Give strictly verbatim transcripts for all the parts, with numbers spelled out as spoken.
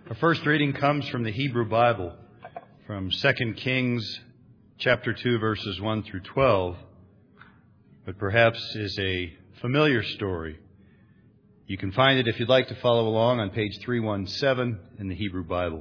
Our first reading comes from the Hebrew Bible, from Second Kings chapter two, verses one through twelve, but perhaps is a familiar story. You can find it, if you'd like to follow along, on page three seventeen in the Hebrew Bible.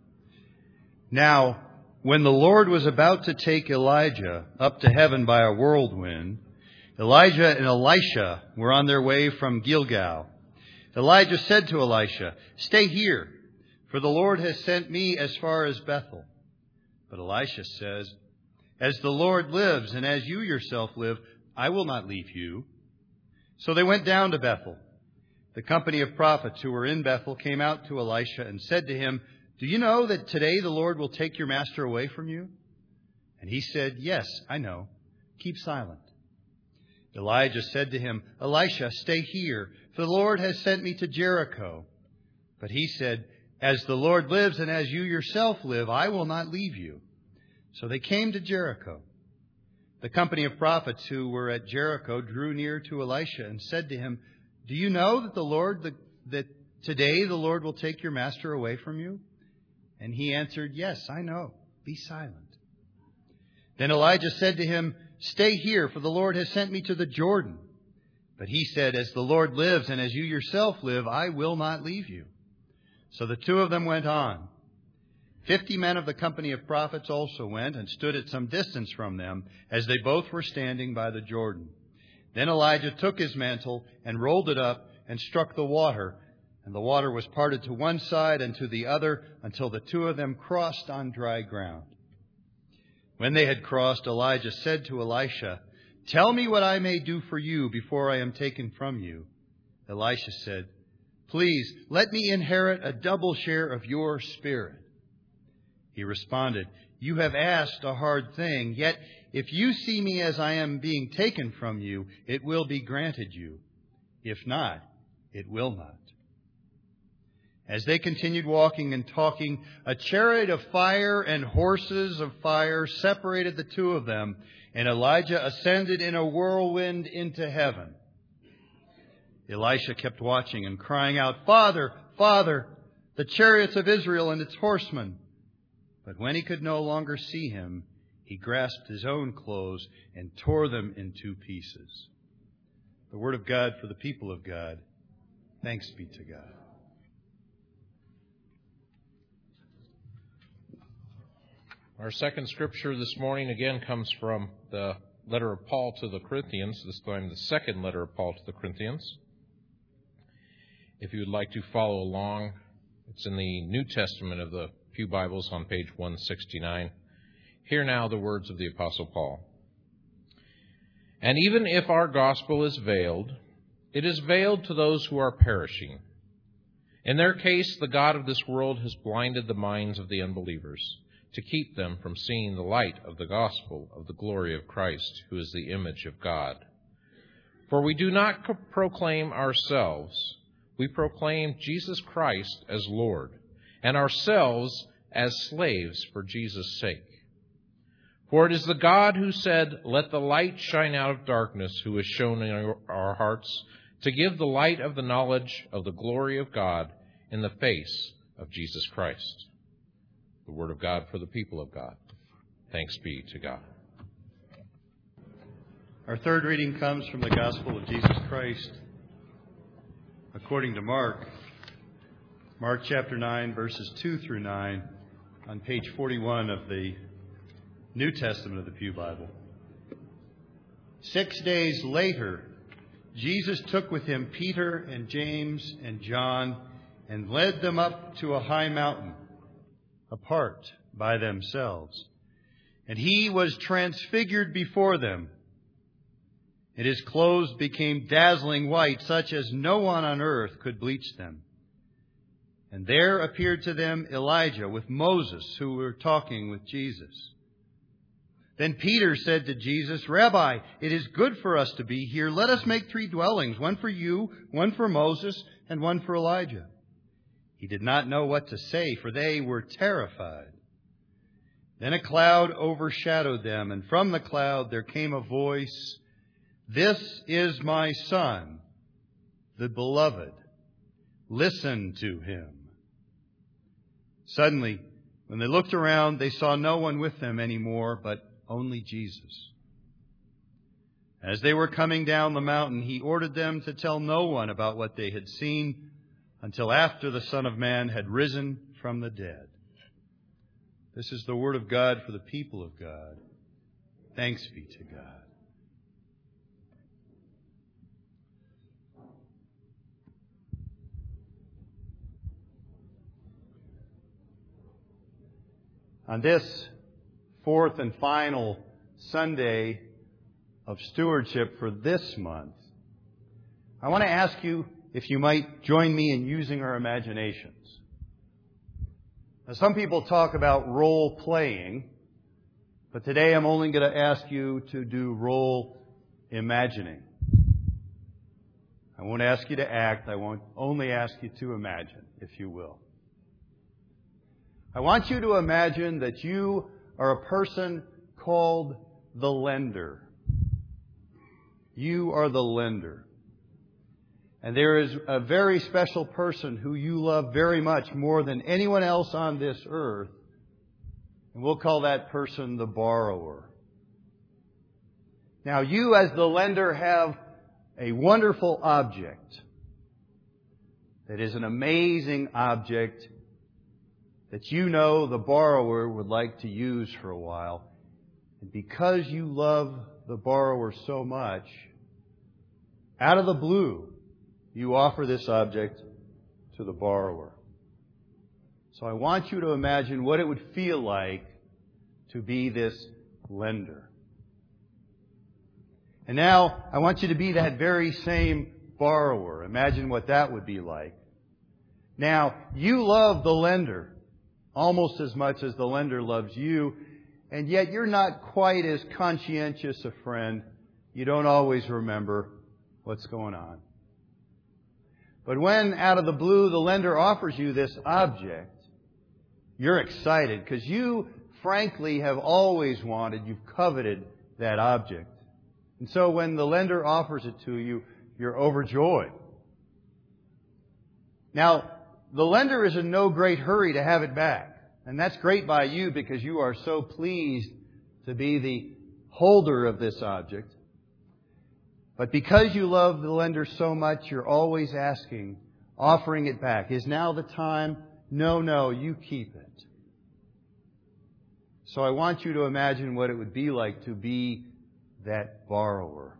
Now, when the Lord was about to take Elijah up to heaven by a whirlwind, Elijah and Elisha were on their way from Gilgal. Elijah said to Elisha, "Stay here, for the Lord has sent me as far as Bethel." But Elisha says, "As the Lord lives, and as you yourself live, I will not leave you." So they went down to Bethel. The company of prophets who were in Bethel came out to Elisha and said to him, "Do you know that today the Lord will take your master away from you?" And he said, "Yes, I know. Keep silent." Elijah said to him, "Elisha, stay here, for the Lord has sent me to Jericho." But he said, "As the Lord lives and as you yourself live, I will not leave you." So they came to Jericho. The company of prophets who were at Jericho drew near to Elisha and said to him, "Do you know that the Lord that, that today the Lord will take your master away from you?" And he answered, "Yes, I know. Be silent." Then Elijah said to him, "Stay here, for the Lord has sent me to the Jordan." But he said, "As the Lord lives and as you yourself live, I will not leave you." So the two of them went on. Fifty men of the company of prophets also went and stood at some distance from them, as they both were standing by the Jordan. Then Elijah took his mantle and rolled it up and struck the water, and the water was parted to one side and to the other until the two of them crossed on dry ground. When they had crossed, Elijah said to Elisha, "Tell me what I may do for you before I am taken from you." Elisha said, "Please, let me inherit a double share of your spirit." He responded, "You have asked a hard thing, yet if you see me as I am being taken from you, it will be granted you. If not, it will not." As they continued walking and talking, a chariot of fire and horses of fire separated the two of them, and Elijah ascended in a whirlwind into heaven. Elisha kept watching and crying out, "Father, Father, the chariots of Israel and its horsemen." But when he could no longer see him, he grasped his own clothes and tore them in two pieces. The word of God for the people of God. Thanks be to God. Our second scripture this morning again comes from the letter of Paul to the Corinthians, this time the second letter of Paul to the Corinthians. If you would like to follow along, it's in the New Testament of the Pew Bibles on page one sixty-nine. Hear now the words of the Apostle Paul. "And even if our gospel is veiled, it is veiled to those who are perishing. In their case, the God of this world has blinded the minds of the unbelievers, to keep them from seeing the light of the gospel of the glory of Christ, who is the image of God. For we do not co- proclaim ourselves. We proclaim Jesus Christ as Lord, and ourselves as slaves for Jesus' sake. For it is the God who said, 'Let the light shine out of darkness,' who has shown in our hearts to give the light of the knowledge of the glory of God in the face of Jesus Christ." The word of God for the people of God. Thanks be to God. Our third reading comes from the Gospel of Jesus Christ according to Mark. Mark chapter nine, verses two through nine, on page forty-one of the New Testament of the Pew Bible. Six days later, Jesus took with him Peter and James and John and led them up to a high mountain, apart by themselves. And he was transfigured before them, and his clothes became dazzling white, such as no one on earth could bleach them. And there appeared to them Elijah with Moses, who were talking with Jesus. Then Peter said to Jesus, "Rabbi, it is good for us to be here. Let us make three dwellings, one for you, one for Moses, and one for Elijah." He did not know what to say, for they were terrified. Then a cloud overshadowed them, and from the cloud there came a voice, "This is my Son, the Beloved. Listen to him." Suddenly, when they looked around, they saw no one with them anymore, but only Jesus. As they were coming down the mountain, He ordered them to tell no one about what they had seen until after the Son of Man had risen from the dead. This is the word of God for the people of God. Thanks be to God. On this fourth and final Sunday of stewardship for this month, I want to ask you if you might join me in using our imaginations. Now, some people talk about role playing, but today I'm only going to ask you to do role imagining. I won't ask you to act. I won't only ask you to imagine, if you will. I want you to imagine that you are a person called the lender. You are the lender. And there is a very special person who you love very much, more than anyone else on this earth. And we'll call that person the borrower. Now, you as the lender have a wonderful object that is an amazing object that you know the borrower would like to use for a while. And because you love the borrower so much, out of the blue, you offer this object to the borrower. So I want you to imagine what it would feel like to be this lender. And now I want you to be that very same borrower. Imagine what that would be like. Now, you love the lender almost as much as the lender loves you, and yet you're not quite as conscientious a friend. You don't always remember what's going on. But when, out of the blue, the lender offers you this object, you're excited because you, frankly, have always wanted, you've coveted that object. And so when the lender offers it to you, you're overjoyed. Now, the lender is in no great hurry to have it back. And that's great by you because you are so pleased to be the holder of this object. But because you love the lender so much, you're always asking, offering it back. Is now the time? No, no, you keep it. So I want you to imagine what it would be like to be that borrower.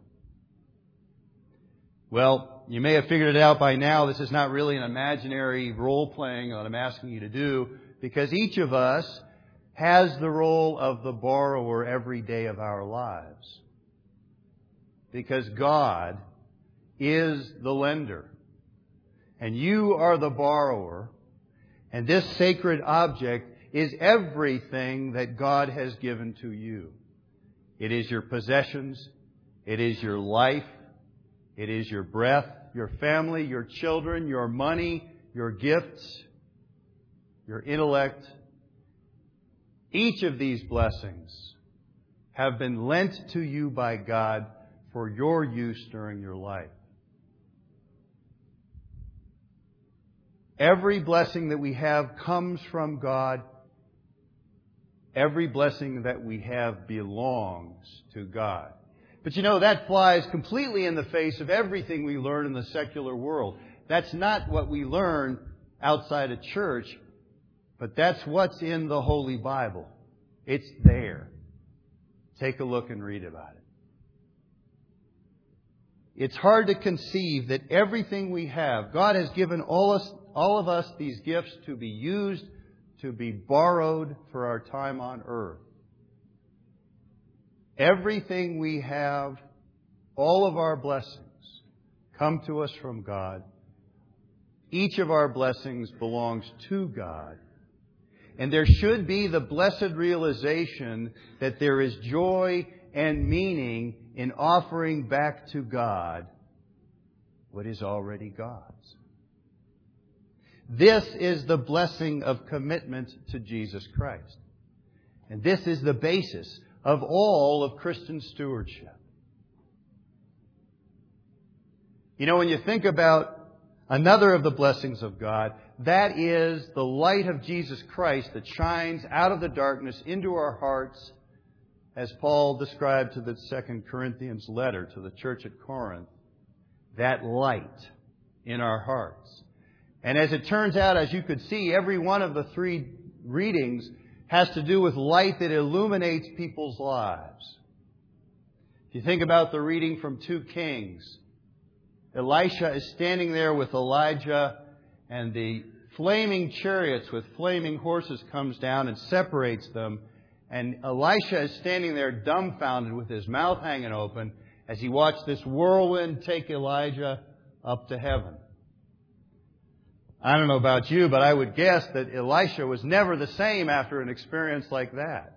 Well, you may have figured it out by now. This is not really an imaginary role playing that I'm asking you to do, because each of us has the role of the borrower every day of our lives. Because God is the lender, and you are the borrower, and this sacred object is everything that God has given to you. It is your possessions, it is your life, it is your breath, your family, your children, your money, your gifts, your intellect. Each of these blessings have been lent to you by God for your use during your life. Every blessing that we have comes from God. Every blessing that we have belongs to God. But you know, that flies completely in the face of everything we learn in the secular world. That's not what we learn outside of church, but that's what's in the Holy Bible. It's there. Take a look and read about it. It's hard to conceive that everything we have, God has given all us, all of us these gifts to be used, to be borrowed for our time on earth. Everything we have, all of our blessings, come to us from God. Each of our blessings belongs to God. And there should be the blessed realization that there is joy and meaning in offering back to God what is already God's. This is the blessing of commitment to Jesus Christ. And this is the basis of all of Christian stewardship. You know, when you think about Another of the blessings of God, that is the light of Jesus Christ that shines out of the darkness into our hearts, as Paul described to the Second Corinthians letter to the church at Corinth. That light in our hearts. And as it turns out, as you could see, every one of the three readings has to do with light that illuminates people's lives. If you think about the reading from Two Kings, Elisha is standing there with Elijah, and the flaming chariots with flaming horses comes down and separates them. And Elisha is standing there dumbfounded with his mouth hanging open as he watched this whirlwind take Elijah up to heaven. I don't know about you, but I would guess that Elisha was never the same after an experience like that.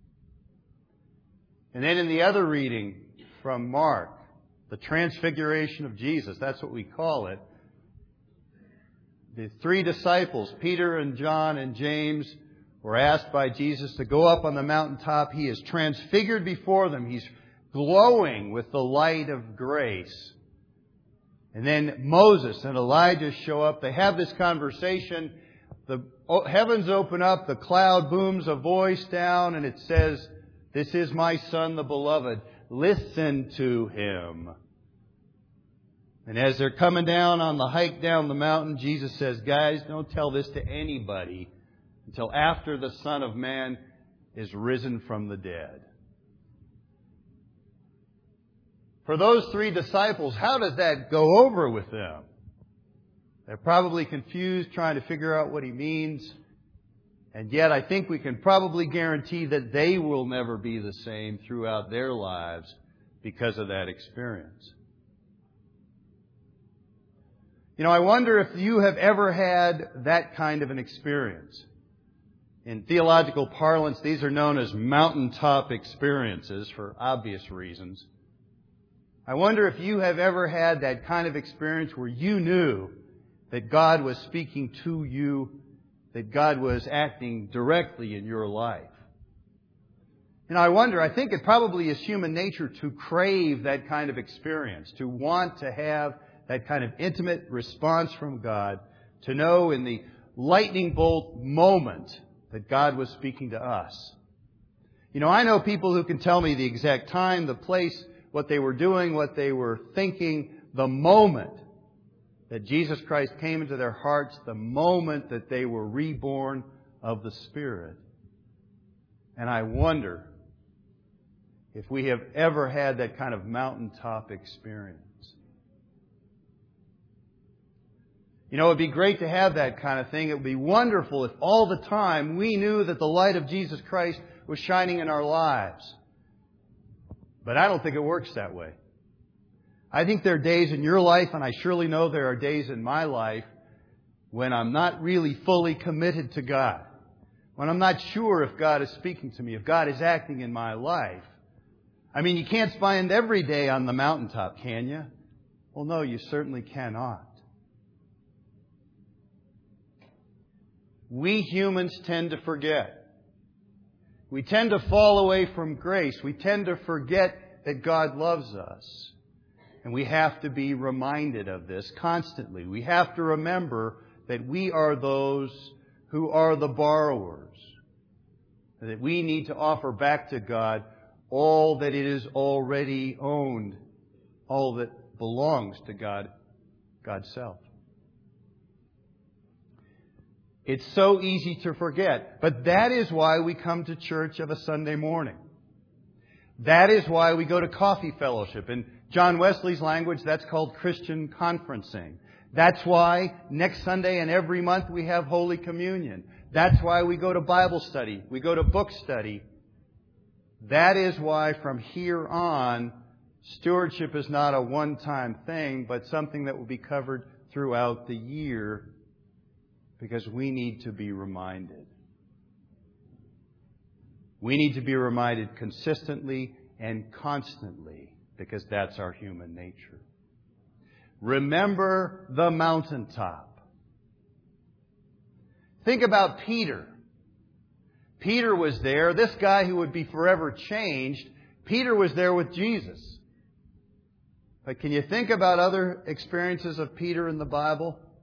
And then in the other reading from Mark, the transfiguration of Jesus, that's what we call it. The three disciples, Peter and John and James, were asked by Jesus to go up on the mountaintop. He is transfigured before them. He's glowing with the light of grace. And then Moses and Elijah show up. They have this conversation. The heavens open up. The cloud booms a voice down, and it says, "This is my Son, the beloved. Listen to him." And as they're coming down on the hike down the mountain, Jesus says, "Guys, don't tell this to anybody until after the Son of Man is risen from the dead." For those three disciples, how does that go over with them? They're probably confused, trying to figure out what he means. And yet I think we can probably guarantee that they will never be the same throughout their lives because of that experience. You know, I wonder if you have ever had that kind of an experience. In theological parlance, these are known as mountaintop experiences for obvious reasons. I wonder if you have ever had that kind of experience where you knew that God was speaking to you, that God was acting directly in your life. You know, I wonder, I think it probably is human nature to crave that kind of experience, to want to have that kind of intimate response from God, to know in the lightning bolt moment that God was speaking to us. You know, I know people who can tell me the exact time, the place, what they were doing, what they were thinking, the moment that Jesus Christ came into their hearts, the moment that they were reborn of the Spirit. And I wonder if we have ever had that kind of mountaintop experience. You know, it would be great to have that kind of thing. It would be wonderful if all the time we knew that the light of Jesus Christ was shining in our lives. But I don't think it works that way. I think there are days in your life, and I surely know there are days in my life, when I'm not really fully committed to God. When I'm not sure if God is speaking to me, if God is acting in my life. I mean, you can't spend every day on the mountaintop, can you? Well, no, you certainly cannot. We humans tend to forget. We tend to fall away from grace. We tend to forget that God loves us. And we have to be reminded of this constantly. We have to remember that we are those who are the borrowers. That we need to offer back to God all that it is already owned. All that belongs to God, God's self. It's so easy to forget. But that is why we come to church of a Sunday morning. That is why we go to coffee fellowship. In John Wesley's language, that's called Christian conferencing. That's why next Sunday and every month we have Holy Communion. That's why we go to Bible study. We go to book study. That is why from here on, stewardship is not a one-time thing, but something that will be covered throughout the year. Because we need to be reminded. We need to be reminded consistently and constantly, because that's our human nature. Remember the mountaintop. Think about Peter. Peter was there. This guy who would be forever changed, Peter was there with Jesus. But can you think about other experiences of Peter in the Bible?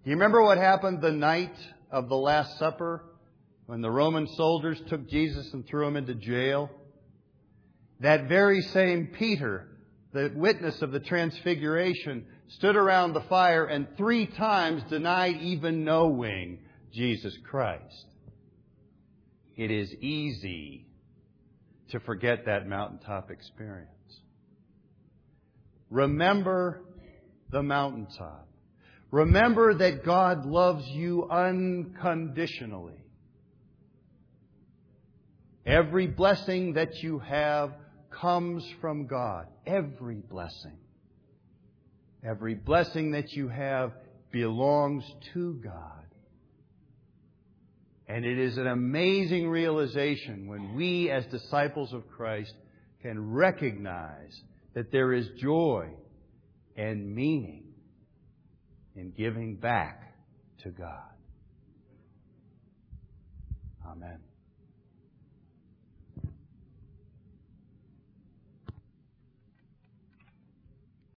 Do you remember what happened the night of the Last Supper when the Roman soldiers took Jesus and threw him into jail? That very same Peter, the witness of the Transfiguration, stood around the fire and three times denied even knowing Jesus Christ. It is easy to forget that mountaintop experience. Remember the mountaintop. Remember that God loves you unconditionally. Every blessing that you have comes from God. Every blessing. Every blessing that you have belongs to God. And it is an amazing realization when we as disciples of Christ can recognize that there is joy and meaning in giving back to God. Amen.